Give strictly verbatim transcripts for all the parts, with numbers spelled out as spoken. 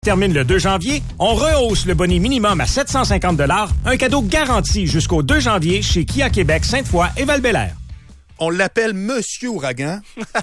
Termine le deux janvier, on rehausse le bonnet minimum à sept cent cinquante dollars, un cadeau garanti jusqu'au deux janvier chez Kia Québec, Sainte-Foy et Val-Bélair. On l'appelle Monsieur Ouragan.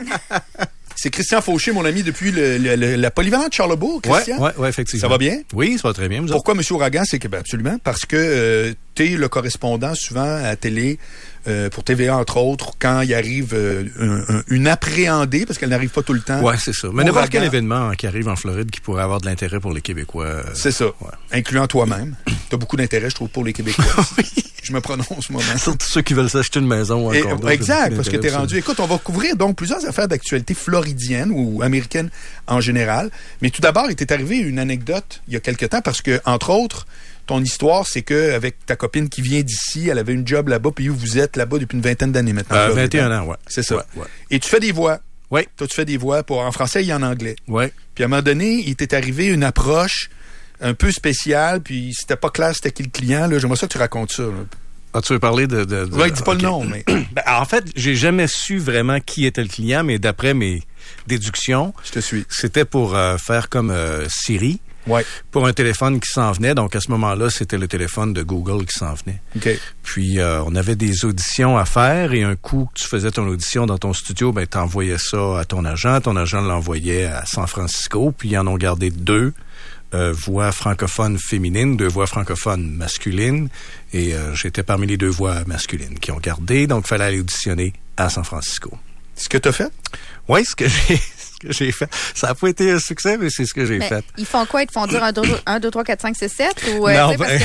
C'est Christian Fauché, mon ami, depuis le, le, le, la polyvalente Charlebourg, Christian. Oui, ouais, ouais, effectivement. Ça va bien? Oui, ça va très bien. Pourquoi Monsieur Ouragan? C'est que, ben, absolument, parce que euh, tu es le correspondant souvent à la télé, euh, pour T V A, entre autres, quand il arrive euh, un, un, une appréhendée, parce qu'elle n'arrive pas tout le temps. Oui, c'est ça. Mais n'importe quel événement qui arrive en Floride qui pourrait avoir de l'intérêt pour les Québécois. Euh, c'est ça. Ouais. Incluant toi-même. Tu as beaucoup d'intérêt, je trouve, pour les Québécois. Oui. Je me prononce moi-même. Surtout ceux qui veulent s'acheter une maison ou un condo. Exact, parce que tu es rendu. Écoute, on va couvrir donc plusieurs affaires d'actualité floridienne ou américaine en général. Mais tout d'abord, il t'est arrivé une anecdote il y a quelque temps parce que, entre autres, ton histoire, c'est que avec ta copine qui vient d'ici, elle avait une job là-bas, puis vous êtes là-bas depuis une vingtaine d'années maintenant. Euh, vingt et un ans, oui. C'est ça. Ouais, ouais. Et tu fais des voix. Oui. Toi, tu fais des voix pour en français et en anglais. Oui. Puis à un moment donné, il t'est arrivé une approche un peu spéciale, puis c'était pas clair c'était qui le client. Là. J'aimerais ça que tu racontes ça. Là. Ah, tu veux parler de... de, de... Oui, dis pas okay. le nom, mais... Ben, en fait, j'ai jamais su vraiment qui était le client, mais d'après mes déductions... Je te suis. C'était pour euh, faire comme euh, Siri. Ouais. Pour un téléphone qui s'en venait. Donc, à ce moment-là, c'était le téléphone de Google qui s'en venait. OK. Puis, euh, on avait des auditions à faire et un coup que tu faisais ton audition dans ton studio, ben, t'envoyais ça à ton agent. Ton agent l'envoyait à San Francisco. Puis, ils en ont gardé deux. Euh, voix francophone féminine, deux voix francophones masculines, et euh, j'étais parmi les deux voix masculines qui ont gardé, donc il fallait aller auditionner à San Francisco. Ce que tu as fait? Oui, ce que j'ai ce que j'ai fait. Ça n'a pas été un succès, mais c'est ce que j'ai mais fait. Ils font quoi? Ils te font dire un, deux, trois, quatre, cinq, six, sept? Ou, euh, non, ben...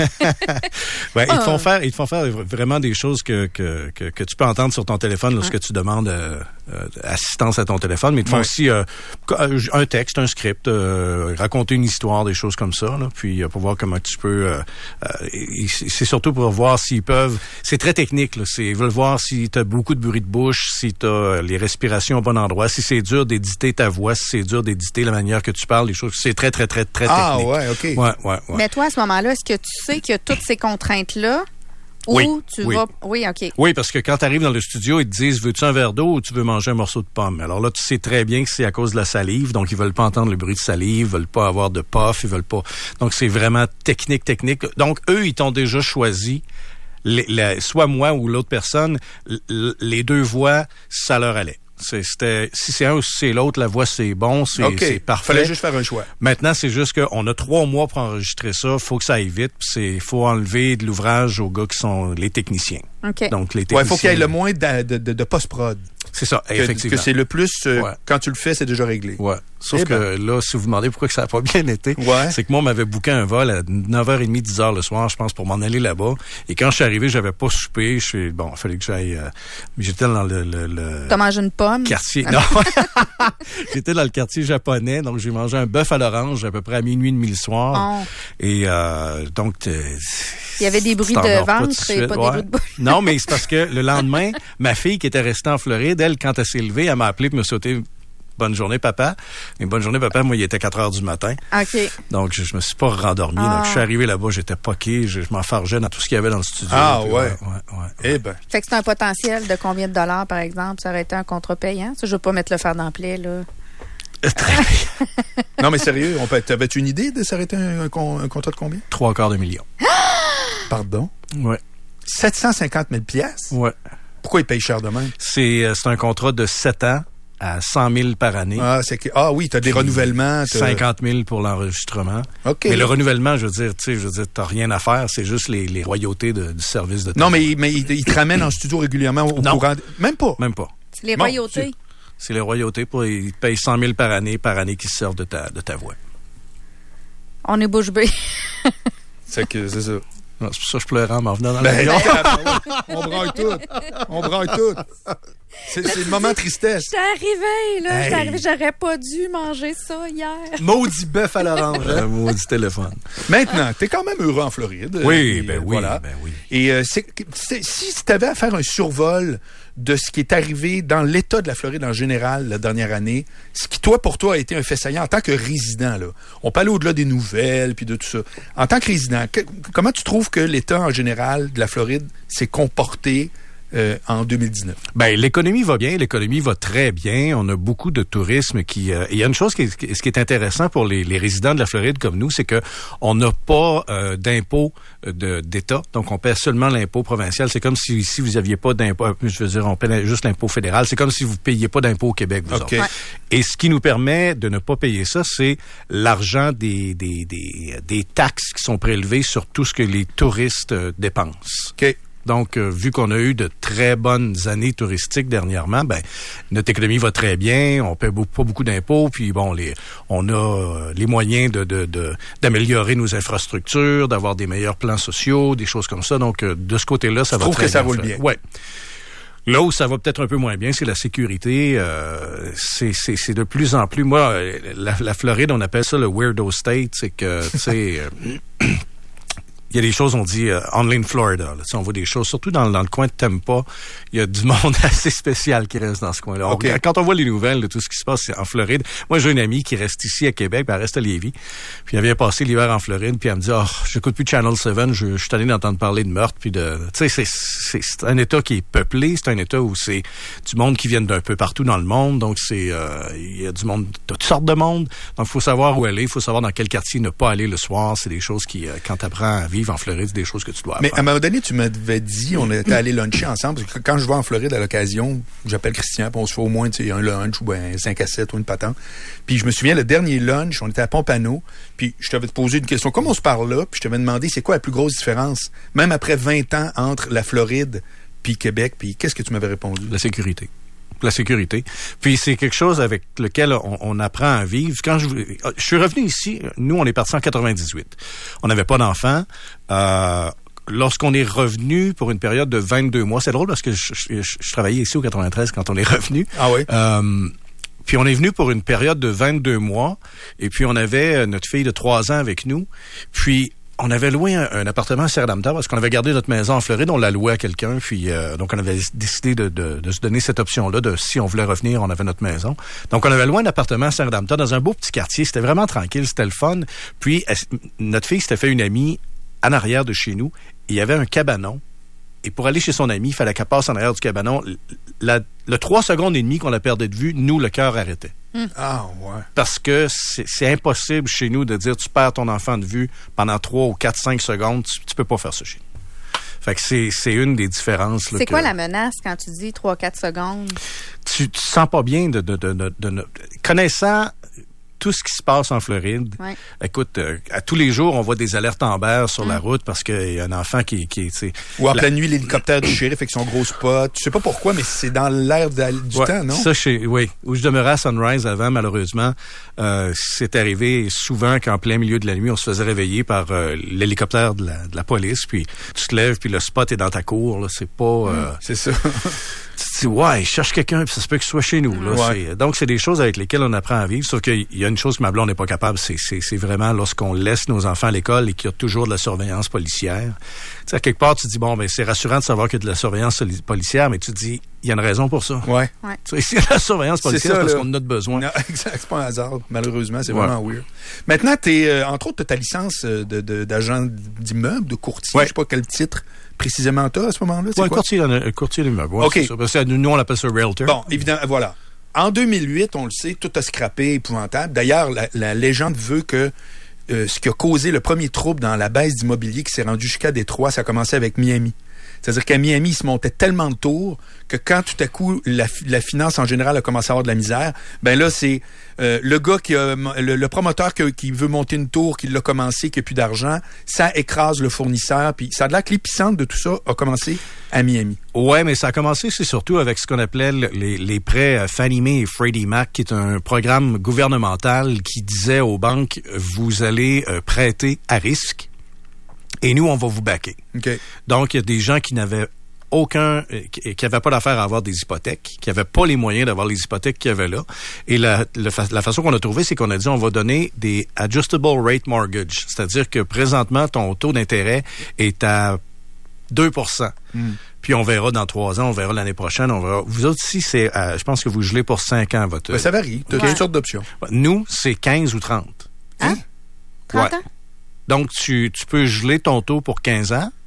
ouais, ils te font faire, ils te font faire vraiment des choses que, que, que, que tu peux entendre sur ton téléphone lorsque ouais. tu demandes euh, euh, assistance à ton téléphone, mais ils te font ouais. aussi euh, un texte, un script, euh, raconter une histoire, des choses comme ça, là, puis euh, pour voir comment tu peux... Euh, euh, c'est surtout pour voir s'ils peuvent... C'est très technique, là, c'est, ils veulent voir si tu as beaucoup de bruit de bouche, si tu as les respirations au bon endroit, si c'est dur d'éditer ta voix, si c'est dur d'éditer la manière que tu parles, les choses, c'est très, très, très, très ah, technique. Ah ouais, OK. Ouais, ouais, ouais. Mais toi, à ce moment-là, est-ce que tu sais qu'il y a toutes ces contraintes-là? Ou oui, tu oui. vas... Oui, OK. Oui, parce que quand tu arrives dans le studio, ils te disent, veux-tu un verre d'eau ou tu veux manger un morceau de pomme? Alors là, tu sais très bien que c'est à cause de la salive, donc ils veulent pas entendre le bruit de salive, ils veulent pas avoir de puff, ils veulent pas... Donc c'est vraiment technique, technique. Donc eux, ils t'ont déjà choisi, les, la, soit moi ou l'autre personne, les deux voix, ça leur allait. C'était, si c'est un ou si c'est l'autre, la voix c'est bon, c'est, okay. c'est parfait. Fallait juste faire un choix. Maintenant, c'est juste qu'on a trois mois pour enregistrer ça. Faut que ça aille vite. Il faut enlever de l'ouvrage aux gars qui sont les techniciens. Okay. Donc, les techniciens. Ouais, faut qu'il y ait le moins de, de, de, de post-prod. C'est ça, que, effectivement. Que c'est le plus, euh, ouais. quand tu le fais, c'est déjà réglé. Ouais. Sauf eh que ben. là, si vous vous demandez pourquoi que ça n'a pas bien été, ouais. c'est que moi, on m'avait booké un vol à neuf heures trente, dix heures le soir, je pense, pour m'en aller là-bas. Et quand je suis arrivé, j'avais pas soupé. Je suis, bon, il fallait que j'aille, euh, j'étais dans le, le, le T'as mangé une pomme? Quartier, non. J'étais dans le quartier japonais, donc j'ai mangé un bœuf à l'orange à peu près à minuit et demi le soir. Oh. Et, euh, donc, il y avait des bruits de ventre et pas ouais. des bruits de bouche. Non, mais c'est parce que le lendemain, ma fille qui était restée en Floride, elle, quand elle s'est levée, elle m'a appelé pour me sauter « Bonne journée, papa ». Et « Bonne journée, papa », moi, il était quatre heures du matin. OK. Donc, je, je me suis pas rendormi. Ah. Donc, je suis arrivé là-bas, j'étais poqué, je, je m'enfargeais dans tout ce qu'il y avait dans le studio. Ah, puis, ouais. ouais, ouais, ouais. Eh ben. Fait que c'est un potentiel de combien de dollars, par exemple? Ça aurait été un contrat payant? Ça, je veux pas mettre le fer dans le plaid, là. Très bien. Non, mais sérieux, on peut, t'avais-tu une idée de s'arrêter un, un, un contrat de combien? Trois quarts de million. Pardon? Ouais. sept cent cinquante mille piastres? Ouais. Pourquoi ils payent cher de même? C'est, c'est un contrat de sept ans à cent mille par année. Ah, c'est que, ah oui, t'as des renouvellements. T'as... cinquante mille pour l'enregistrement. OK. Mais le renouvellement, je veux dire, tu sais, je veux dire, t'as rien à faire, c'est juste les, les royautés de, du service de Non, mais, mais ils, ils te ramènent en studio régulièrement au non. courant. De... Même pas. Même pas. C'est les bon, royautés. C'est, c'est les royautés pour, ils te payent cent mille par année, par année qui se servent de ta, de ta voix. On est bouche bée. c'est que, c'est ça. Non, c'est pour ça que je pleurais en m'en venant dans ben, l'avion. On braille tout. On braille tout. C'est, c'est le moment de tristesse. J'étais arrivée, là. Hey. J'étais arrivée, j'aurais pas dû manger ça hier. Maudit bœuf à l'orange. Hein? Maudit téléphone. Maintenant, t'es quand même heureux en Floride. Oui, et, ben oui, voilà. ben oui. Et euh, c'est, c'est, si t'avais à faire un survol de ce qui est arrivé dans l'État de la Floride en général la dernière année, ce qui, toi, pour toi, a été un fait saillant en tant que résident, là. On peut aller au-delà des nouvelles puis de tout ça. En tant que résident, que, comment tu trouves que l'État en général de la Floride s'est comporté euh, en deux mille dix-neuf? Ben, l'économie va bien, l'économie va très bien. On a beaucoup de tourisme qui... Euh, il y a une chose qui est, ce qui est intéressant pour les, les résidents de la Floride comme nous, c'est que on n'a pas euh, d'impôt de, d'État. Donc, on paie seulement l'impôt provincial. C'est comme si ici, vous aviez pas d'impôt... Je veux dire, on paie juste l'impôt fédéral. C'est comme si vous payiez pas d'impôt au Québec, vous okay. autres. Ouais. Et ce qui nous permet de ne pas payer ça, c'est l'argent des, des, des, des taxes qui sont prélevées sur tout ce que les touristes euh, dépensent. OK. Donc, euh, vu qu'on a eu de très bonnes années touristiques dernièrement, ben notre économie va très bien, on paie beaucoup, pas beaucoup d'impôts, puis bon, les, on a euh, les moyens de, de, de d'améliorer nos infrastructures, d'avoir des meilleurs plans sociaux, des choses comme ça. Donc, euh, de ce côté-là, ça Je va très bien. Je trouve que ça roule bien. Ouais. Là où ça va peut-être un peu moins bien, c'est la sécurité. Euh, c'est, c'est, c'est de plus en plus... Moi, la, la Floride, on appelle ça le weirdo state. C'est que, tu sais... Euh, il y a des choses, on dit euh, only in Florida. Là, on voit des choses, surtout dans, dans le coin de Tampa, il y a du monde assez spécial qui reste dans ce coin-là. Okay. On, quand on voit les nouvelles de tout ce qui se passe en Floride, moi j'ai une amie qui reste ici à Québec, puis elle reste à Lévis, puis elle vient passer l'hiver en Floride, puis elle me dit « Oh, j'écoute plus Channel sept, je, je suis allé d'entendre parler de meurtre, puis de... » Tu sais, c'est, c'est, c'est un État qui est peuplé, c'est un État où c'est du monde qui vient d'un peu partout dans le monde, donc c'est euh, il y a du monde, de toutes sortes de monde, donc il faut savoir où aller, il faut savoir dans quel quartier ne pas aller le soir, c'est des choses qui, euh, quand tu apprends à vivre en Floride, c'est des choses que tu dois apprendre. Mais à un moment donné, tu m'avais dit, on était allé luncher ensemble, parce que quand je vais en Floride à l'occasion, j'appelle Christian, puis on se fait au moins un lunch ou un cinq à sept ou une patente. Puis je me souviens, le dernier lunch, on était à Pompano, puis je t'avais posé une question. Comme on se parle là, puis je t'avais demandé, c'est quoi la plus grosse différence, même après vingt ans, entre la Floride puis Québec, puis qu'est-ce que tu m'avais répondu? La sécurité. La sécurité. Puis c'est quelque chose avec lequel on, on apprend à vivre. Quand je, je suis revenu ici, nous, on est partis en quatre-vingt-dix-huit. On n'avait pas d'enfants. Euh, lorsqu'on est revenu pour une période de vingt-deux mois, c'est drôle parce que je, je, je, je travaillais ici au quatre-vingt-treize quand on est revenu. Ah oui? Euh, puis on est venu pour une période de vingt-deux mois. Et puis on avait notre fille de trois ans avec nous. Puis on avait loué un, un appartement à Serra-d'Amta parce qu'on avait gardé notre maison en Floride, on l'a loué à quelqu'un, puis euh, donc on avait décidé de, de, de se donner cette option-là de si on voulait revenir, on avait notre maison. Donc on avait loué un appartement à Serra-d'Amta dans un beau petit quartier, c'était vraiment tranquille, c'était le fun. Puis elle, notre fille s'était fait une amie en arrière de chez nous, il y avait un cabanon. Et pour aller chez son ami, il fallait qu'elle passe en arrière du cabanon. La, le trois secondes et demie qu'on la perdait de vue, nous, le cœur arrêtait. Mm. Ah, ouais. Parce que c'est, c'est impossible chez nous de dire tu perds ton enfant de vue pendant trois ou quatre, cinq secondes. Tu, tu peux pas faire ça chez nous. Fait que c'est, c'est une des différences. Là, c'est que, quoi la menace quand tu dis trois, quatre secondes? Tu te sens pas bien de... de, de, de, de, de connaissant tout ce qui se passe en Floride. Ouais. Écoute, euh, à tous les jours, on voit des alertes Amber sur mmh. la route parce qu'il y a un enfant qui, qui est... Ou en la... pleine nuit, l'hélicoptère du shérif avec son gros spot. Tu sais pas pourquoi, mais c'est dans l'air de, du ouais, temps, non? Ça, chez, oui. Où je demeurais à Sunrise avant, malheureusement, euh, c'est arrivé souvent qu'en plein milieu de la nuit, on se faisait réveiller par euh, l'hélicoptère de la, de la police, puis tu te lèves, puis le spot est dans ta cour. Là, c'est pas... Euh, mmh, c'est ça. Tu te dis, ouais, je cherche quelqu'un, puis ça se peut qu'il soit chez nous. Là. Ouais. C'est, donc, c'est des choses avec lesquelles on apprend à vivre. Sauf qu'il y a une chose que ma blonde n'est pas capable, c'est, c'est, c'est vraiment lorsqu'on laisse nos enfants à l'école et qu'il y a toujours de la surveillance policière. Tu sais, à quelque part, tu te dis, bon, ben c'est rassurant de savoir qu'il y a de la surveillance policière, mais tu te dis, il y a une raison pour ça. Ouais. ouais. Tu sais, s'il y a de la surveillance policière, c'est, ça, c'est parce qu'on en a besoin. Non, exact, c'est pas un hasard. Malheureusement, c'est ouais. vraiment weird. Maintenant, t'es, euh, entre autres, tu as ta licence de, de, d'agent d'immeuble, de courtier. Ouais. Je sais pas quel titre précisément t'as à ce moment-là. C'est ouais, quoi? courtier, un courtier d'immeuble. Ouais, okay. c'est ça. Parce que nous, on appelle ça realtor. Bon, évidemment, voilà. En deux mille huit, on le sait, tout a scrappé, épouvantable. D'ailleurs, la, la légende veut que euh, ce qui a causé le premier trouble dans la baisse d'immobilier qui s'est rendu jusqu'à Détroit, ça a commencé avec Miami. C'est-à-dire qu'à Miami, il se montait tellement de tours que quand tout à coup, la, la finance en général a commencé à avoir de la misère, ben là, c'est euh, le gars qui a, le, le promoteur qui, qui veut monter une tour, qui l'a commencé, qui a plus d'argent, ça écrase le fournisseur. Puis ça a l'air que l'épicentre de tout ça a commencé à Miami. Ouais, mais ça a commencé, c'est surtout avec ce qu'on appelait les, les prêts Fannie Mae et Freddie Mac, qui est un programme gouvernemental qui disait aux banques, vous allez euh, prêter à risque. Et nous, on va vous backer. Okay. Donc, il y a des gens qui n'avaient aucun, qui n'avaient pas d'affaire à avoir des hypothèques, qui n'avaient pas les moyens d'avoir les hypothèques qu'il y avait là. Et la, la, la façon qu'on a trouvé, c'est qu'on a dit, on va donner des adjustable rate mortgage. C'est-à-dire que présentement, ton taux d'intérêt est à deux pour cent. Mm. Puis on verra dans trois ans, on verra l'année prochaine, on verra. Vous autres ici, c'est, euh, je pense que vous gelez pour cinq ans votre. Ben, ça varie. Tu as ouais. toutes sortes d'options. Nous, c'est quinze ou trente. Hein? trente ouais. ans? Donc, tu, tu peux geler ton taux pour quinze ans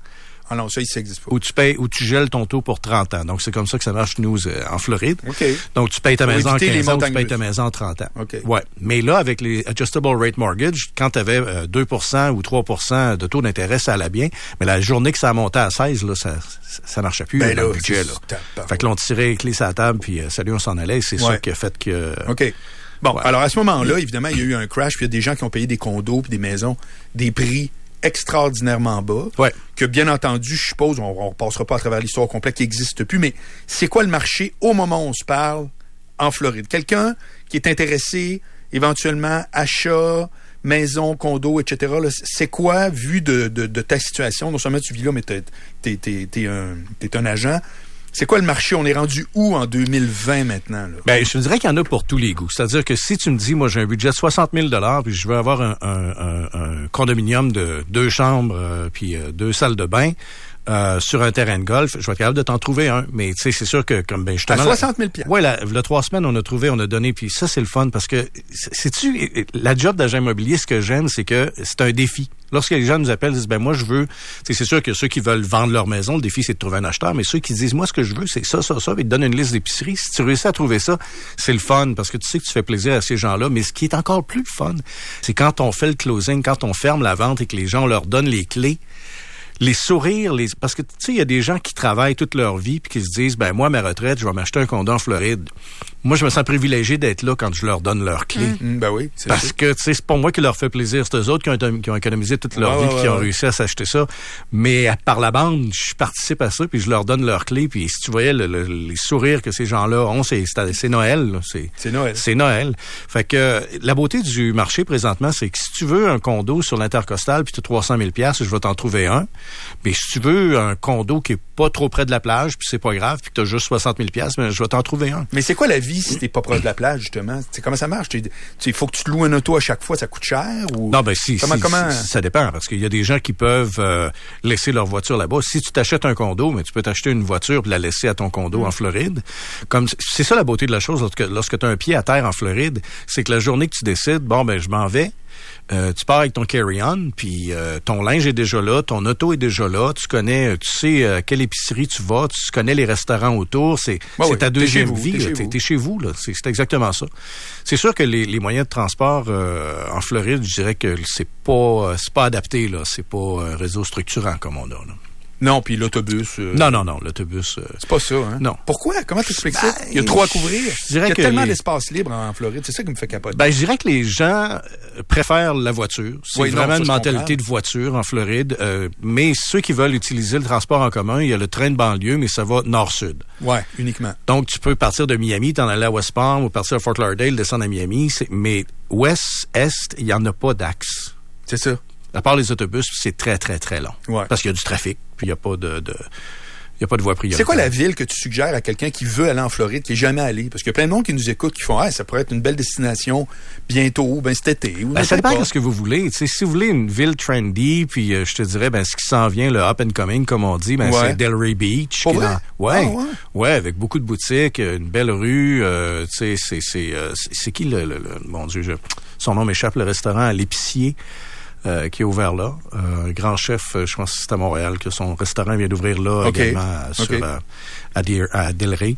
Ah non, ça, ça n'existe pas. Où tu payes, où tu gèles ton taux pour trente ans. Donc, c'est comme ça que ça marche, nous, euh, en Floride. OK. Donc, tu payes ta Pour maison en éviter quinze ans, ou tu les payes ta maison en trente ans. OK. Ouais. Mais là, avec les Adjustable Rate Mortgage, quand tu avais euh, deux pour cent ou trois pour cent de taux d'intérêt, ça allait bien. Mais la journée que ça a monté à seize, là, ça, ça marchait plus, ben là, là, le budget, là. Fait que là, on tirait les clés sur la table, puis euh, salut, on s'en allait. C'est ouais. ça qui a fait que... OK. Bon, ouais. alors à ce moment-là, évidemment, il y a eu un crash, puis il y a des gens qui ont payé des condos puis des maisons, des prix extraordinairement bas, ouais. que bien entendu, je suppose, on ne repassera pas à travers l'histoire complète qui n'existe plus, mais c'est quoi le marché au moment où on se parle en Floride? Quelqu'un qui est intéressé, éventuellement, achat, maison, condo, et cetera, là, c'est quoi, vu de, de, de ta situation? Non seulement tu vis là, mais t'es, t'es, t'es, t'es, un, t'es un agent. C'est quoi le marché? On est rendu où en deux mille vingt maintenant? Là? Ben, je te dirais qu'il y en a pour tous les goûts. C'est-à-dire que si tu me dis, moi, j'ai un budget de soixante mille dollars, puis je veux avoir un, un, un, un condominium de deux chambres, euh, puis euh, deux salles de bain, Euh, sur un terrain de golf, je vais être capable de t'en trouver un. Mais tu sais, c'est sûr que comme ben justement. À soixante mille piastres. Ouais, la, la trois semaines, on a trouvé, on a donné, puis ça c'est le fun parce que sais-tu, la job d'agent immobilier, ce que j'aime, c'est que c'est un défi. Lorsque les gens nous appellent, ils disent ben moi je veux. C'est sûr que ceux qui veulent vendre leur maison, le défi c'est de trouver un acheteur, mais ceux qui disent moi ce que je veux c'est ça, ça, ça, ils te donnent une liste d'épicerie. Si tu réussis à trouver ça, c'est le fun parce que tu sais que tu fais plaisir à ces gens-là. Mais ce qui est encore plus fun, c'est quand on fait le closing, quand on ferme la vente et que les gens on leur donne les clés. Les sourires, les parce que tu sais, il y a des gens qui travaillent toute leur vie puis qui se disent ben moi à ma retraite, je vais m'acheter un condo en Floride. Moi, je me sens privilégié d'être là quand je leur donne leurs clés. Mmh, ben oui, c'est parce sûr. que tu sais, c'est pas moi qui leur fait plaisir, c'est eux autres qui ont, qui ont économisé toute leur ouais, vie ouais, puis qui ont ouais. réussi à s'acheter ça. Mais à, par la bande, je participe à ça puis je leur donne leurs clés puis si tu voyais le, le, les sourires que ces gens-là ont, c'est c'est, c'est Noël, là. c'est c'est Noël. C'est Noël. Fait que la beauté du marché présentement, c'est que si tu veux un condo sur l'Intercostal puis tu as trois cent mille piastres, je vais t'en trouver un. Mais si tu veux un condo qui est pas trop près de la plage puis c'est pas grave puis que tu as juste soixante mille piastres, ben je vais t'en trouver un. Mais c'est quoi la vie si t'es pas proche de la plage, justement? T'sais, comment ça marche? Il faut que tu te loues un auto à chaque fois, ça coûte cher? Ou... Non, ben si, comment, si, comment... si, ça dépend, parce qu'il y a des gens qui peuvent euh, laisser leur voiture là-bas. Si tu t'achètes un condo, mais tu peux t'acheter une voiture et la laisser à ton condo mmh. en Floride. Comme c'est ça la beauté de la chose, lorsque, lorsque tu as un pied à terre en Floride, c'est que la journée que tu décides, bon, ben je m'en vais, Euh, tu pars avec ton carry-on, puis euh, ton linge est déjà là, ton auto est déjà là, tu connais, tu sais à euh, quelle épicerie tu vas, tu connais les restaurants autour, c'est, ouais, c'est ouais, ta deuxième vous, vie, t'es, là, chez t'es, vous. t'es chez vous, là, c'est, c'est exactement ça. C'est sûr que les, les moyens de transport euh, en Floride, je dirais que c'est pas, c'est pas adapté, là, c'est pas un réseau structurant comme on a, là. Non, puis l'autobus... Euh... Non, non, non, l'autobus... Euh... C'est pas ça, hein? Non. Pourquoi? Comment tu expliques ben, ça? Il y a trop à couvrir. Je dirais Il y a que tellement les... d'espace libre en Floride. C'est ça qui me fait capoter. Ben, je dirais que les gens préfèrent la voiture. C'est oui, vraiment non, ça, une mentalité comprends. de voiture en Floride. Euh, mais ceux qui veulent utiliser le transport en commun, il y a le train de banlieue, mais ça va nord-sud. Ouais, uniquement. Donc, tu peux partir de Miami, t'en aller à West Palm, ou partir à Fort Lauderdale, descendre à Miami. C'est... Mais ouest-est, il n'y en a pas d'axe. C'est ça. À part les autobus, c'est très, très, très long. Ouais. Parce qu'il y a du trafic, puis il n'y a pas de... de... Il n'y a pas de voie prioritaire. C'est quoi la ville que tu suggères à quelqu'un qui veut aller en Floride, qui n'est jamais allé? Parce qu'il y a plein de monde qui nous écoute, qui font « Ah, ça pourrait être une belle destination bientôt, ben cet été. » ou ben, ça dépend de ce que vous voulez. T'sais, si vous voulez une ville trendy, puis euh, je te dirais, ben ce qui s'en vient, le up and coming, comme on dit, ben ouais. c'est Delray Beach. Pour qui vrai? Dans... Ouais, ah, ouais, ouais, avec beaucoup de boutiques, une belle rue. Euh, tu sais, c'est c'est, euh, c'est c'est qui le, le, le mon Dieu, je... son nom m'échappe, le restaurant à l'épicier. Euh, qui est ouvert là. Euh, un grand chef, euh, je pense que c'est à Montréal, que son restaurant vient d'ouvrir là okay. également à, sur, okay. euh, à, Deer, à Delray.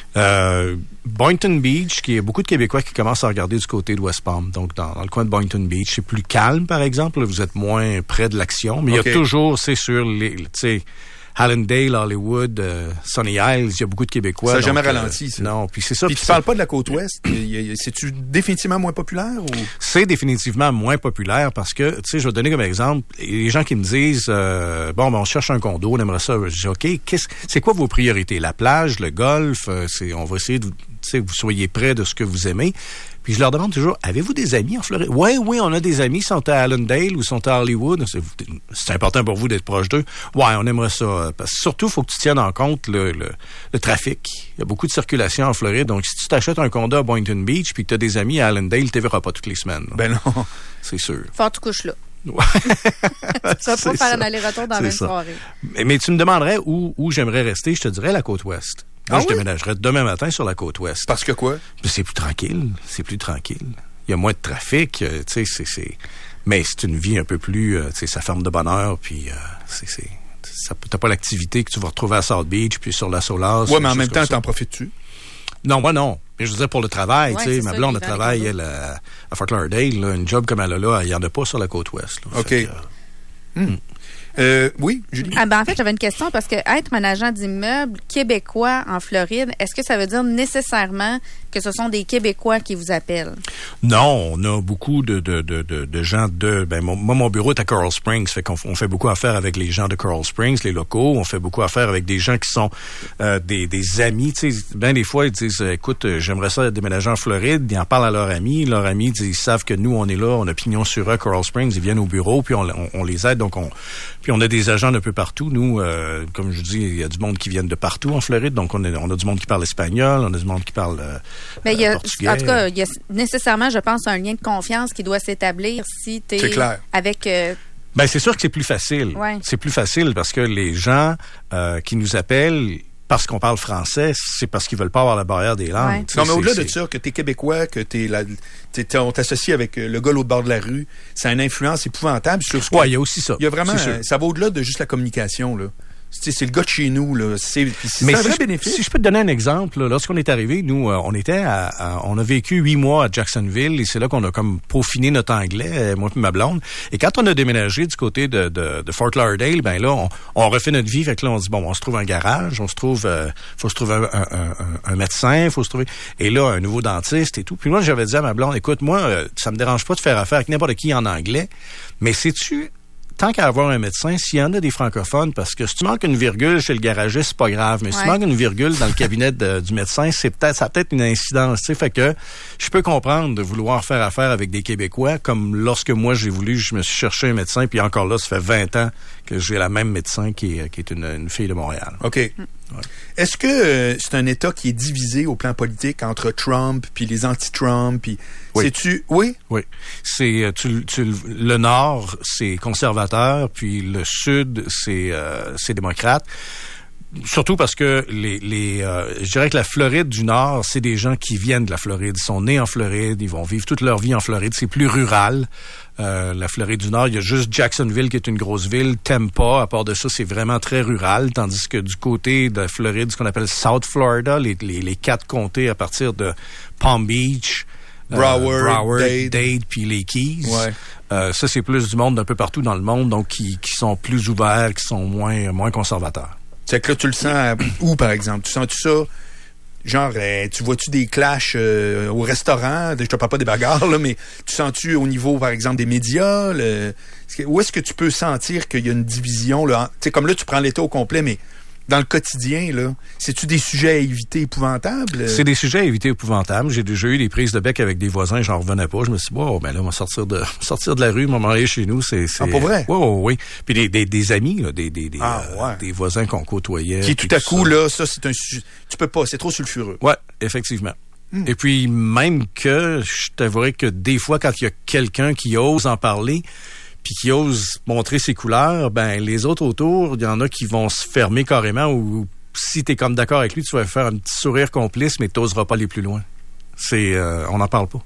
Euh, Boynton Beach, qui est beaucoup de Québécois qui commencent à regarder du côté de West Palm. Donc, dans, dans le coin de Boynton Beach, c'est plus calme, par exemple. Là, vous êtes moins près de l'action. Mais okay. il y a toujours, c'est sur les, tu sais, Hallandale, Hollywood, euh, Sunny Isles, il y a beaucoup de Québécois. Ça n'a jamais euh, ralenti, ça. Non, puis c'est ça. Puis tu parles pas de la côte ouest. C'est-tu définitivement moins populaire? Ou? C'est définitivement moins populaire parce que, tu sais, je vais te donner comme exemple, les gens qui me disent, euh, bon, ben, on cherche un condo, on aimerait ça. Je dis, OK, qu'est-ce, c'est quoi vos priorités? La plage, le golf, euh, c'est, on va essayer de, tu sais, que vous soyez près de ce que vous aimez. Puis je leur demande toujours, avez-vous des amis en Floride? Oui, oui, on a des amis, ils sont à Hallandale ou sont à Hollywood. C'est, c'est important pour vous d'être proche d'eux. Ouais, on aimerait ça. Parce que surtout, il faut que tu tiennes en compte le, le, le trafic. Il y a beaucoup de circulation en Floride. Donc, si tu t'achètes un condo à Boynton Beach puis que tu as des amis à Hallandale, tu ne verras pas toutes les semaines. Là. Ben non. C'est sûr. Fort, tu couches là. Ouais. Ça va pas faire ça. Un aller-retour dans la même ça. soirée. Mais, mais tu me demanderais où, où j'aimerais rester, je te dirais la côte ouest. Moi, ah je oui? déménagerais demain matin sur la côte ouest. Parce que quoi? C'est plus tranquille. C'est plus tranquille. Il y a moins de trafic. Euh, tu sais, c'est, c'est... Mais c'est une vie un peu plus... Euh, tu sais, ça ferme de bonne heure, puis euh, c'est... c'est... ça, t'as pas l'activité que tu vas retrouver à South Beach puis sur la Solas. Ouais, mais en même temps, t'en profites-tu? Non, moi non. Mais je veux dire, pour le travail, ouais, tu sais, ma ça, blonde, elle travaille, elle, à Fort Lauderdale, là, une job comme elle a là, il n'y en a pas sur la côte ouest. Là. OK. Que, euh, hmm. Euh, oui, Julie? Ah ben en fait, j'avais une question parce que être un agent d'immeuble québécois en Floride, est-ce que ça veut dire nécessairement que ce sont des Québécois qui vous appellent? Non, on a beaucoup de, de, de, de, de gens de... Ben, mon, moi, mon bureau est à Coral Springs, fait qu'on on fait beaucoup affaire avec les gens de Coral Springs, les locaux. On fait beaucoup affaire avec des gens qui sont euh, des, des amis. Tu sais, ben des fois, ils disent, écoute, j'aimerais ça déménager en Floride. Ils en parlent à leurs amis. Leurs amis, ils savent que nous, on est là, on a pignon sur eux à Coral Springs. Ils viennent au bureau, puis on, on, on les aide. Donc, on... Puis on a des agents d'un peu partout. Nous, euh, comme je dis, il y a du monde qui viennent de partout en Floride. Donc, on a, on a du monde qui parle espagnol, on a du monde qui parle euh, Mais il y a, portugais. En tout cas, il y a nécessairement, je pense, un lien de confiance qui doit s'établir si tu es avec... Euh, ben, c'est sûr que c'est plus facile. Ouais. C'est plus facile parce que les gens euh, qui nous appellent... parce qu'on parle français, c'est parce qu'ils veulent pas avoir la barrière des langues. Ouais. Non, mais au-delà de ça, que t'es québécois, que t'es la, t'es, t'es, on t'associe avec le gars l'autre bord de la rue, ça a une influence épouvantable sur ce que... Ouais, il y a aussi ça. Il y a vraiment... Ça va au-delà de juste la communication, là. C'est, c'est le gars de chez nous, là. C'est, c'est mais un si vrai je, bénéfice. Si je peux te donner un exemple, là, lorsqu'on est arrivé, nous, euh, on était à, à, on a vécu huit mois à Jacksonville et c'est là qu'on a comme peaufiné notre anglais, euh, moi et ma blonde. Et quand on a déménagé du côté de, de, de Fort Lauderdale, ben là, on, on refait notre vie. Fait que là, on dit, bon, on se trouve un garage, on se trouve, euh, faut se trouver un, un, un, un médecin, faut se trouver, et là, un nouveau dentiste et tout. Puis moi, j'avais dit à ma blonde, écoute, moi, euh, ça me dérange pas de faire affaire avec n'importe qui en anglais, mais sais-tu, tant qu'à avoir un médecin, s'il y en a des francophones, parce que si tu manques une virgule chez le garagiste, c'est pas grave, mais ouais. si tu manques une virgule dans le cabinet de, du médecin, c'est peut-être, ça a peut-être une incidence, tu sais, fait que je peux comprendre de vouloir faire affaire avec des Québécois, comme lorsque moi j'ai voulu, je me suis cherché un médecin, puis encore là, ça fait vingt ans que j'ai la même médecin qui est, qui est une, une fille de Montréal. OK. Ouais. Est-ce que euh, c'est un État qui est divisé au plan politique entre Trump puis les anti-Trump puis oui. c'est-tu oui oui c'est tu, tu le Nord c'est conservateur puis le Sud c'est euh, c'est démocrate. Surtout parce que les, les euh, je dirais que la Floride du Nord, c'est des gens qui viennent de la Floride, ils sont nés en Floride, ils vont vivre toute leur vie en Floride. C'est plus rural. Euh, la Floride du Nord, il y a juste Jacksonville qui est une grosse ville, Tampa. À part de ça, c'est vraiment très rural. Tandis que du côté de la Floride, ce qu'on appelle South Florida, les, les, les quatre comtés à partir de Palm Beach, Broward, euh, Broward Dade, Dade puis les Keys. Ouais. Euh, ça, c'est plus du monde d'un peu partout dans le monde, donc qui, qui sont plus ouverts, qui sont moins, moins conservateurs. C'est que là, tu le sens à, où, par exemple? Tu sens-tu ça? Genre, euh, tu vois-tu des clashs euh, au restaurant? Je te parle pas des bagarres, là, mais tu sens-tu au niveau, par exemple, des médias? Le, où est-ce que tu peux sentir qu'il y a une division? Tu sais, comme là, tu prends l'État au complet, mais dans le quotidien, là, c'est-tu des sujets à éviter épouvantables? C'est des sujets à éviter épouvantables. J'ai déjà eu des prises de bec avec des voisins, j'en revenais pas. Je me suis dit, bon, ben là, on va sortir de, sortir de la rue, on va m'en chez nous. C'est, c'est... Ah, pour vrai? Oui, oui, oui. Puis des, des, des amis, là, des, des, des, ah, ouais. euh, des voisins qu'on côtoyait. Qui, tout à coup, ça. là, ça, c'est un sujet. Tu peux pas, c'est trop sulfureux. Ouais, effectivement. Mm. Et puis, même que, je t'avouerais que des fois, quand il y a quelqu'un qui ose en parler, puis qui ose montrer ses couleurs, ben, les autres autour, il y en a qui vont se fermer carrément ou, si t'es comme d'accord avec lui, tu vas faire un petit sourire complice, mais t'oseras pas aller plus loin. C'est, euh, on n'en parle pas.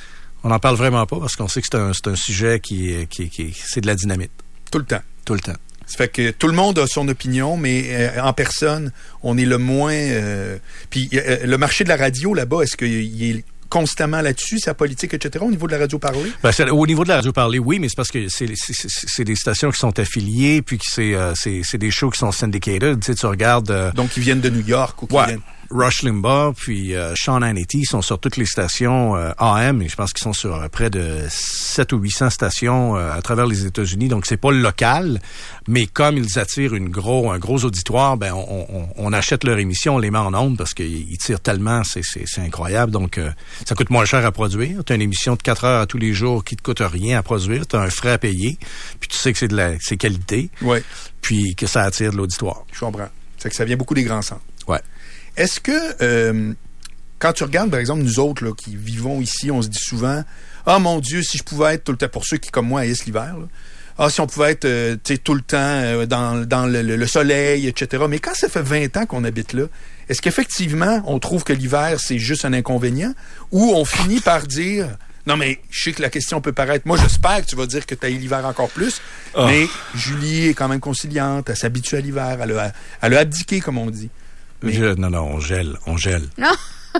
On n'en parle vraiment pas parce qu'on sait que c'est un, c'est un sujet qui, qui, qui, c'est de la dynamite. Tout le temps. Tout le temps. Ça fait que tout le monde a son opinion, mais euh, en personne, on est le moins... Euh, puis euh, le marché de la radio, là-bas, est-ce qu'il est constamment là-dessus, sa politique, et cetera, au niveau de la radio parlée? Ben, c'est, au niveau de la radio parlée, oui, mais c'est parce que c'est, c'est, c'est, c'est des stations qui sont affiliées, puis que c'est, euh, c'est, c'est des shows qui sont syndicated. Tu sais, tu regardes... Euh, Donc, qui viennent de New York ou qui ouais. viennent... Rush Limbaugh, puis euh, Sean Hannity sont sur toutes les stations euh, A M, et je pense qu'ils sont sur euh, près de sept ou huit cents stations euh, à travers les États-Unis. Donc, c'est pas local, mais comme ils attirent une gros, un gros auditoire, ben on, on, on achète leur émission, on les met en ondes parce qu'ils tirent tellement, c'est, c'est, c'est incroyable. Donc, euh, ça coûte moins cher à produire. Tu as une émission de quatre heures à tous les jours qui te coûte rien à produire. Tu as un frais à payer, puis tu sais que c'est de la c'est qualité, ouais. puis que ça attire de l'auditoire. Je comprends. C'est que ça vient beaucoup des grands centres. Ouais. Est-ce que, euh, quand tu regardes, par exemple, nous autres là, qui vivons ici, on se dit souvent, « Ah, mon Dieu, si je pouvais être tout le temps... » Pour ceux qui, comme moi, haïssent l'hiver, là, « Ah, si on pouvait être euh, tout le temps euh, dans, dans le, le, le soleil, et cetera » Mais quand ça fait vingt ans qu'on habite là, est-ce qu'effectivement, on trouve que l'hiver, c'est juste un inconvénient? Ou on finit par dire... Non, mais je sais que la question peut paraître... Moi, j'espère que tu vas dire que tu as eu l'hiver encore plus, oh. mais Julie est quand même conciliante, elle s'habitue à l'hiver, elle a, elle a abdiqué, comme on dit. Mais... Je, non, non, on gèle, on gèle. Non!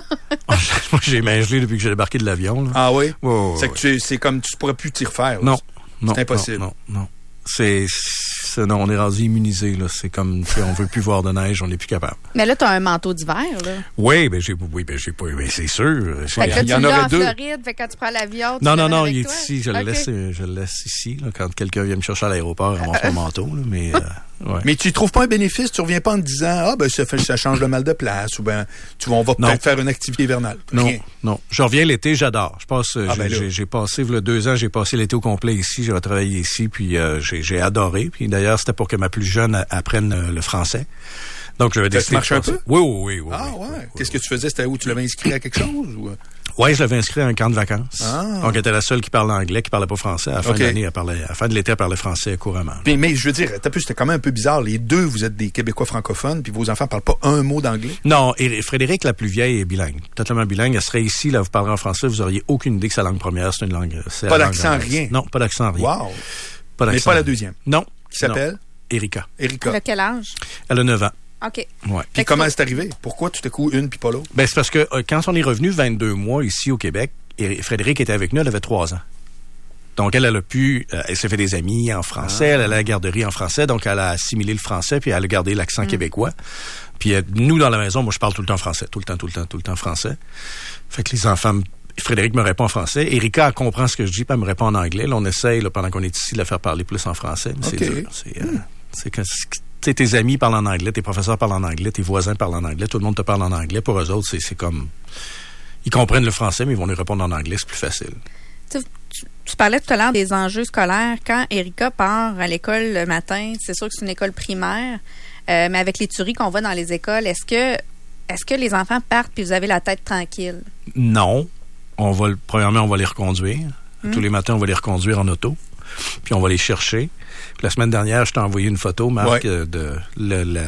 Moi, j'ai main gelée depuis que j'ai débarqué de l'avion. Là. Ah oui? Ouais, ouais, c'est ouais. que tu, c'est comme tu ne pourrais plus t'y refaire. Non, c'est non. C'est impossible. Non, non, non. C'est, c'est... Non, on est rendu immunisé, là. C'est comme, on veut plus voir de neige, on n'est plus capable. Mais là, tu as un manteau d'hiver, là. Oui, ben j'ai, oui, ben j'ai pas, ben c'est sûr. Fait que là, il y tu en l'as aurait en deux. Floride, fait que quand tu prends l'avion, tu Non, non, non, avec il est toi? ici. Je, okay. le laisse, je le laisse ici, là, quand quelqu'un vient me chercher à l'aéroport, il ramasse mon manteau, là, mais, euh, ouais. Mais tu ne trouves pas un bénéfice? Tu reviens pas en te disant, ah, ben, ça, fait, ça change le mal de place, ou ben, tu vas, on va non. peut-être faire une activité hivernale. Non, Rien. non. Je reviens l'été, j'adore. Je passe, Ah, j'ai, ben j'ai, j'ai passé, il y a deux ans, j'ai passé l'été au complet ici, j'ai retravaillé ici, puis euh, j'ai, j'ai adoré. Puis d'ailleurs, c'était pour que ma plus jeune a, apprenne euh, le français. Donc, j'avais décidé. Ça marche un peu? Oui, oui, oui. oui ah, oui, ouais. Oui, Qu'est-ce oui, que tu faisais? C'était où? Tu l'avais inscrit à quelque chose? Ou... Oui, je l'avais inscrit à un camp de vacances. Ah. Donc, elle était la seule qui parlait anglais, qui parlait pas français. À la fin okay. de l'année, elle parlait, à la fin de l'été, elle parlait français couramment. Mais, mais je veux dire, t'as plus, c'était quand même un peu bizarre. Les deux, vous êtes des Québécois francophones, puis vos enfants parlent pas un mot d'anglais. Non, et Frédéric, la plus vieille, est bilingue. Totalement bilingue. Elle serait ici, là, vous parlerez en français, vous auriez aucune idée que sa langue première, c'est une langue. C'est pas la d'accent, langue rien. Non, pas d'accent, rien. Wow. Pas d'accent. Mais pas la deuxième. Non. Qui s'appelle? Non. Erika. Erika. Elle a quel âge? Elle a neuf ans. OK. Ouais. Puis comment c'est arrivé? Pourquoi tout à coup une puis pas l'autre? Ben, c'est parce que euh, quand on est revenu vingt-deux mois ici au Québec, et Frédéric était avec nous, elle avait trois ans. Donc, elle, elle a pu, euh, elle s'est fait des amis en français, ah. elle allait à la garderie en français, donc elle a assimilé le français, puis elle a gardé l'accent mm. québécois. Puis euh, nous, dans la maison, moi, je parle tout le temps français, tout le temps, tout le temps, tout le temps français. Fait que les enfants, Frédéric me répond en français. Erika, elle comprend ce que je dis, puis elle me répond en anglais. Là, on essaye, là, pendant qu'on est ici, de la faire parler plus en français, mais okay. c'est dur. C'est, euh, mm. c'est que... T'sais, tes amis parlent en anglais, tes professeurs parlent en anglais, tes voisins parlent en anglais, tout le monde te parle en anglais. Pour eux autres, c'est, c'est comme... Ils comprennent le français, mais ils vont lui répondre en anglais, c'est plus facile. Tu, tu, tu parlais tout à l'heure des enjeux scolaires. Quand Erika part à l'école le matin, c'est sûr que c'est une école primaire, euh, mais avec les tueries qu'on voit dans les écoles, est-ce que est-ce que les enfants partent puis vous avez la tête tranquille? Non. On va, premièrement, on va les reconduire. Hum. Tous les matins, on va les reconduire en auto. Puis on va les chercher. Puis la semaine dernière, je t'ai envoyé une photo, Marc, ouais. de le, le,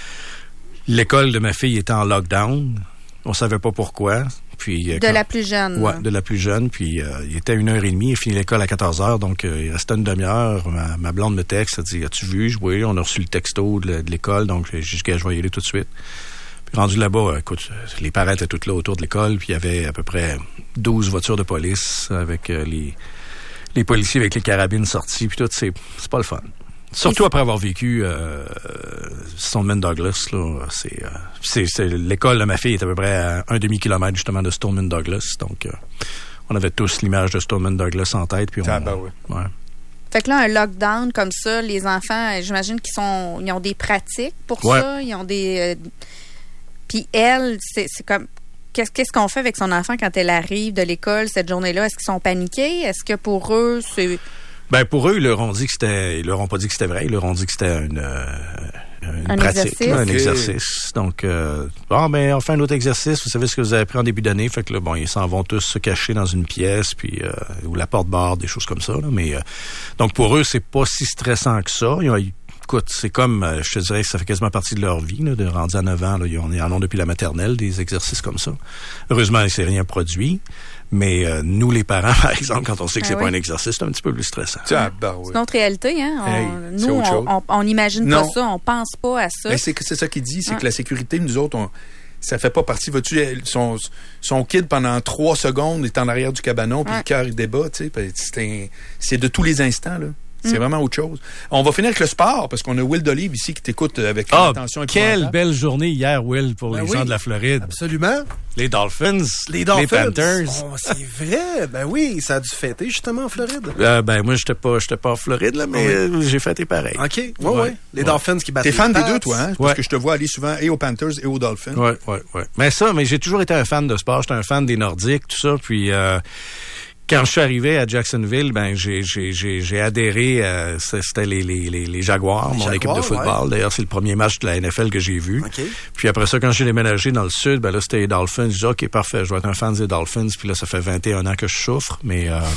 l'école de ma fille était en lockdown. On savait pas pourquoi. Puis, de quand, la plus jeune. Ouais, de la plus jeune. Puis euh, il était à une heure et demie. Il finit l'école à quatorze heures. Donc euh, il restait une demi-heure. Ma, ma blonde me texte. Elle dit, as-tu vu? Oui, on a reçu le texto de, de l'école. Donc j'ai dit, je vais y aller tout de suite. Puis rendu là-bas, écoute, les parents étaient tous là autour de l'école. Puis il y avait à peu près douze voitures de police avec euh, les... les policiers avec les carabines sorties, puis tout, c'est, c'est pas le fun. Surtout après avoir vécu euh, Stoneman Douglas, là, c'est, euh, c'est, c'est l'école de ma fille est à peu près à un demi-kilomètre justement de Stoneman Douglas, donc euh, on avait tous l'image de Stoneman Douglas en tête, puis on... Ah ben oui. Ouais. Fait que là, un lockdown comme ça, les enfants, j'imagine qu'ils sont, ils ont des pratiques pour ouais. ça, ils ont des... Euh, puis elle, c'est, c'est comme... Qu'est-ce, qu'est-ce qu'on fait avec son enfant quand elle arrive de l'école cette journée-là? Est-ce qu'ils sont paniqués? Est-ce que pour eux, c'est... Ben pour eux, ils leur ont dit que c'était... Ils leur ont pas dit que c'était vrai. Ils leur ont dit que c'était une, euh, une un pratique, exercice. Là, un okay. exercice. Donc, euh, bon, ben on fait un autre exercice. Vous savez ce que vous avez pris en début d'année. Fait que là, bon, ils s'en vont tous se cacher dans une pièce, puis euh, ou la porte-barre, des choses comme ça. Là. Mais euh, donc pour eux, c'est pas si stressant que ça. Ils ont, Écoute, c'est comme, je te dirais, ça fait quasiment partie de leur vie, là, de rendu à neuf ans, là, on est en ont depuis la maternelle, des exercices comme ça. Heureusement, il s'est rien produit, mais euh, nous, les parents, par exemple, quand on sait que ah c'est oui. pas un exercice, c'est un petit peu plus stressant. Ah, ben oui. C'est notre réalité, hein? On, hey, nous, on, on n'imagine pas ça, on pense pas à ça. Mais c'est, c'est ça qu'il dit, c'est ah. que la sécurité, nous autres, on... ça fait pas partie. Vois-tu, son, son kid, pendant trois secondes, est en arrière du cabanon, puis ouais. le cœur, il débat, tu sais. C'est, un, c'est de tous les instants, là. C'est mm. vraiment autre chose. On va finir avec le sport, parce qu'on a Will D'Olive ici qui t'écoute avec une oh, attention. Quelle belle journée hier, Will, pour ben les oui, gens de la Floride. Absolument. Les Dolphins, les, Dolphins. les Panthers. Oh, c'est vrai. Ben oui, ça a dû fêter justement en Floride. Euh, ben moi, j'étais pas, j'étais pas en Floride, là, mais oui. euh, j'ai fêté pareil. OK. Oui, oui. Ouais. Les ouais. Dolphins qui battent. T'es fan les des deux, toi, hein? Parce ouais. que je te vois aller souvent et aux Panthers et aux Dolphins. Oui, oui, oui. Mais ça, mais j'ai toujours été un fan de sport. J'étais un fan des Nordiques, tout ça. Puis, euh, quand je suis arrivé à Jacksonville, ben j'ai j'ai j'ai, j'ai adhéré. Euh, c'était les les les, les Jaguars, les mon Jaguars, équipe de football. Ouais. D'ailleurs, c'est le premier match de la N F L que j'ai vu. Okay. Puis après ça, quand j'ai déménagé dans le sud, ben là c'était les Dolphins. J'ai dit ok, parfait, je vais être un fan des Dolphins. Puis là, ça fait vingt et un ans que je souffre, mais euh...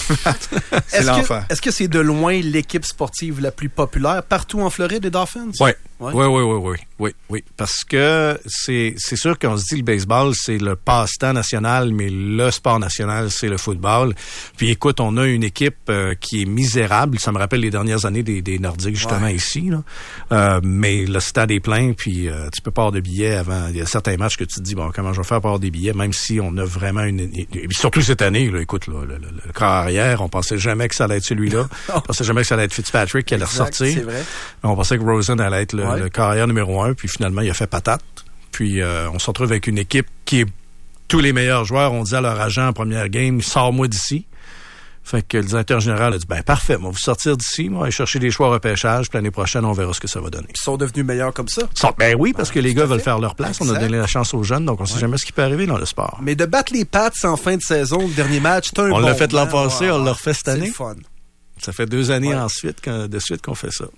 c'est est-ce l'enfer. Que, est-ce que c'est de loin l'équipe sportive la plus populaire partout en Floride, les Dolphins? Oui, oui, oui, oui, oui. Oui, oui, parce que c'est c'est sûr qu'on se dit le baseball, c'est le passe-temps national, mais le sport national, c'est le football. Puis écoute, on a une équipe euh, qui est misérable. Ça me rappelle les dernières années des, des Nordiques, justement, ouais. ici. Là. Euh, mais le stade est plein, puis euh, tu peux pas avoir de billets avant. Il y a certains matchs que tu te dis, bon, comment je vais faire pour avoir des billets, même si on a vraiment une... Et surtout cette année, là, écoute, là, le, le, le corps arrière, on pensait jamais que ça allait être celui-là. On pensait jamais que ça allait être Fitzpatrick qui allait exact, ressortir. C'est vrai. On pensait que Rosen allait être le, ouais. le corps arrière numéro un. Puis finalement, il a fait patate. Puis euh, on se retrouve avec une équipe qui est... Tous les meilleurs joueurs ont dit à leur agent en première game, sors-moi d'ici. Fait que le directeur général a dit, ben parfait, on va vous sortir d'ici, on va aller chercher des choix au repêchage, puis l'année prochaine, on verra ce que ça va donner. Ils sont devenus meilleurs comme ça? Sont, ben oui, parce ah, que les gars veulent fait. faire leur place. Exact. On a donné la chance aux jeunes, donc on ne sait ouais. jamais ce qui peut arriver dans le sport. Mais de battre les Pats en fin de saison, le dernier match, c'est un on bon l'a fait l'an moment. passé, wow. on l'a refait cette année. C'est le fun. Ça fait deux années ouais. ensuite, quand, de suite qu'on fait ça.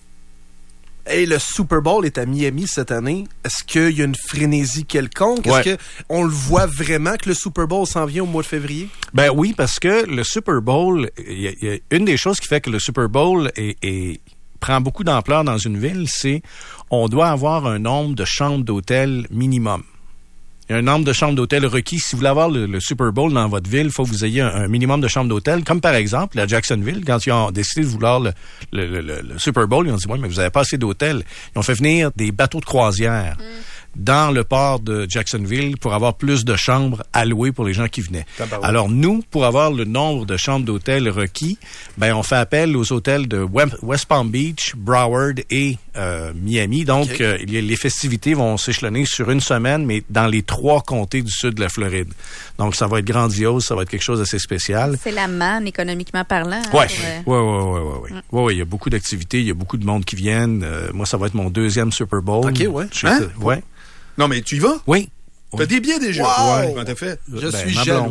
Hey, le Super Bowl est à Miami cette année. Est-ce qu'il y a une frénésie quelconque? Ouais. Est-ce qu'on le voit vraiment que le Super Bowl s'en vient au mois de février? Ben oui, parce que le Super Bowl, il y, y a une des choses qui fait que le Super Bowl est, est, prend beaucoup d'ampleur dans une ville, c'est on doit avoir un nombre de chambres d'hôtel minimum. Il y a un nombre de chambres d'hôtel requis. Si vous voulez avoir le, le Super Bowl dans votre ville, il faut que vous ayez un, un minimum de chambres d'hôtel. Comme par exemple, à Jacksonville, quand ils ont décidé de vouloir le, le, le, le, le Super Bowl, ils ont dit, oui, mais vous n'avez pas assez d'hôtels. Ils ont fait venir des bateaux de croisière mm. dans le port de Jacksonville pour avoir plus de chambres allouées pour les gens qui venaient. Tabarouette. Alors nous, pour avoir le nombre de chambres d'hôtel requis, ben on fait appel aux hôtels de West Palm Beach, Broward et euh, Miami. Donc, okay. euh, les festivités vont s'échelonner sur une semaine, mais dans les trois comtés du sud de la Floride. Donc, ça va être grandiose, ça va être quelque chose d'assez spécial. C'est la manne, économiquement parlant. Oui, hein, oui, oui, oui, oui, oui. Oui, oui, il y a beaucoup d'activités, il y a beaucoup de monde qui viennent. Euh, moi, ça va être mon deuxième Super Bowl. OK, ouais. Hein? Ouais. Non, mais tu y vas? Oui. T'as des billets déjà? Wow. Ouais. Comment t'as fait? Je ben, suis ma jaloux. blonde.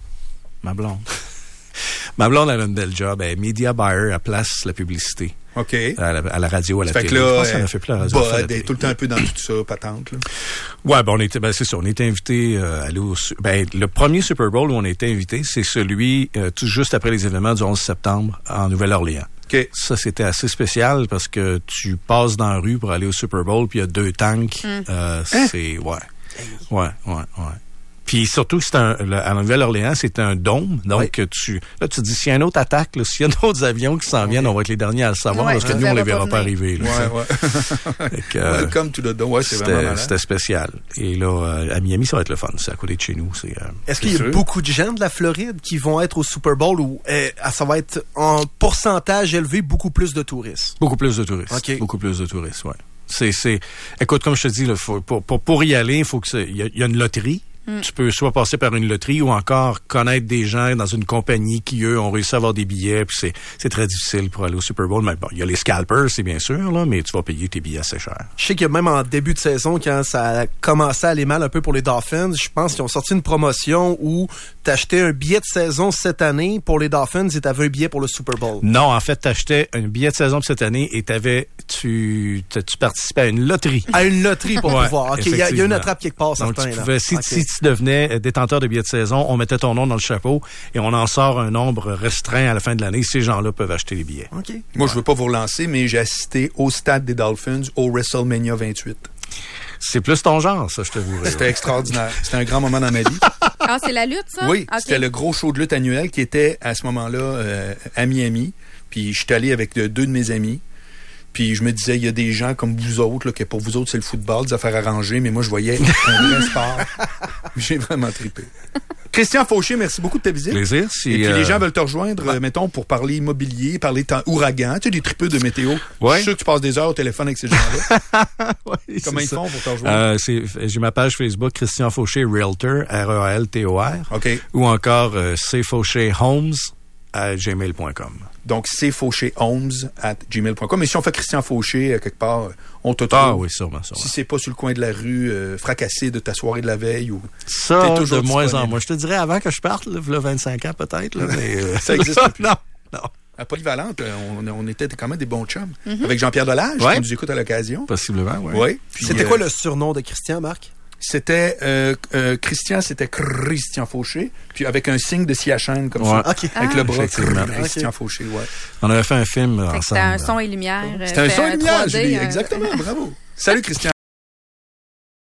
Ma blonde. Ma blonde, elle a une belle job. Elle est media buyer, elle place la publicité. OK. À la, à la radio, à la fait télé. Que là, je pense qu'elle a fait plus la radio. Bah, elle est tout le temps un peu dans tout ça, patente. Là. Ouais, ben on était, ben c'est ça, on était invité euh, à aller au, ben le premier Super Bowl où on a été invité, c'est celui euh, tout juste après les événements du onze septembre en Nouvelle-Orléans. Okay. Ça, c'était assez spécial parce que tu passes dans la rue pour aller au Super Bowl, puis il y a deux tanks. Mm. Euh, hein? C'est ouais, ouais, ouais, ouais. Puis surtout que c'est un, le, à Nouvelle-Orléans, c'est un dôme. Donc, oui. tu, là, tu te dis, s'il y a un autre attaque, là, s'il y a d'autres avions qui s'en viennent, on va être les derniers à le savoir, ouais, parce que nous, on les verra pas arriver. Là, ouais, ouais. que, euh, Welcome to the dome. Ouais, c'est c'était, vraiment malade. C'était spécial. Et là, euh, à Miami, ça va être le fun. C'est à côté de chez nous. C'est, euh, Est-ce qu'il y a sûr? beaucoup de gens de la Floride qui vont être au Super Bowl ou euh, ça va être en pourcentage élevé beaucoup plus de touristes? Beaucoup plus de touristes. Okay. Beaucoup plus de touristes, oui. C'est, c'est, écoute, comme je te dis, là, faut, pour, pour, pour y aller, il faut que il y, y a une loterie. Mm. Tu peux soit passer par une loterie ou encore connaître des gens dans une compagnie qui, eux, ont réussi à avoir des billets. Puis c'est, c'est très difficile pour aller au Super Bowl. Mais bon, il y a les scalpers, c'est bien sûr, là, mais tu vas payer tes billets assez cher. Je sais qu'il y a même en début de saison, quand ça a commencé à aller mal un peu pour les Dolphins, je pense qu'ils ont sorti une promotion où t'achetais un billet de saison cette année pour les Dolphins et t'avais un billet pour le Super Bowl. Non, en fait, t'achetais un billet de saison pour cette année et t'avais, tu, tu participais à une loterie. À une loterie pour ouais, pouvoir. OK, il y, y a une attrape quelque part, donc, certain. Tu pouvais, si, okay. si tu devenais détenteur de billets de saison, on mettait ton nom dans le chapeau et on en sort un nombre restreint à la fin de l'année. Ces gens-là peuvent acheter les billets. Okay. Moi, ouais. je veux pas vous relancer, mais j'ai assisté au stade des Dolphins au WrestleMania vingt-huit. C'est plus ton genre, ça, je te vous C'était extraordinaire. C'était un grand moment dans ma vie. Ah, c'est la lutte, ça? Oui, okay. C'était le gros show de lutte annuel qui était à ce moment-là euh, à Miami. Puis je suis allé avec deux de mes amis. Puis je me disais, il y a des gens comme vous autres, là, que pour vous autres, c'est le football, des affaires arrangées, mais moi, je voyais un vrai sport. J'ai vraiment trippé. Christian Fauché, merci beaucoup de ta visite. Plaisir. Si, Et puis euh... les gens veulent te rejoindre, ouais. euh, mettons, pour parler immobilier, parler temps ouragan, tu sais, des tripeux de météo. Ouais. Je suis sûr que tu passes des heures au téléphone avec ces gens-là. oui, Comment ils ça. font pour te rejoindre? Euh, c'est, j'ai ma page Facebook, Christian Fauché Realtor, R E A L T O R. OK. Ou encore euh, C Fauché Homes à gmail point com. Donc, c'est Fauché Homes à gmail point com. Mais si on fait Christian Fauché, quelque part, on te trouve. Ah oui, sûrement, sûrement. Si c'est pas sur le coin de la rue, euh, fracassé de ta soirée de la veille ou. Ça, de disponible. Moins en moins. Je te dirais avant que je parte, là, là vingt-cinq ans peut-être. Là, mais, euh, ça existe plus. Non, non. À Polyvalente, on, on était quand même des bons chums. Mm-hmm. Avec Jean-Pierre Delage, ouais. qui nous écoute à l'occasion. Possiblement, oui. Ouais. C'était euh, quoi le surnom de Christian, Marc? C'était euh, euh, Christian, c'était Christian Fauché, puis avec un signe de scie à chaîne comme ouais. ça, okay. avec ah. le bras. Okay. Christian Fauché, ouais. On avait fait un film ensemble. C'était un son et lumière. C'était un son et lumière, Julie, exactement, bravo. Salut Christian.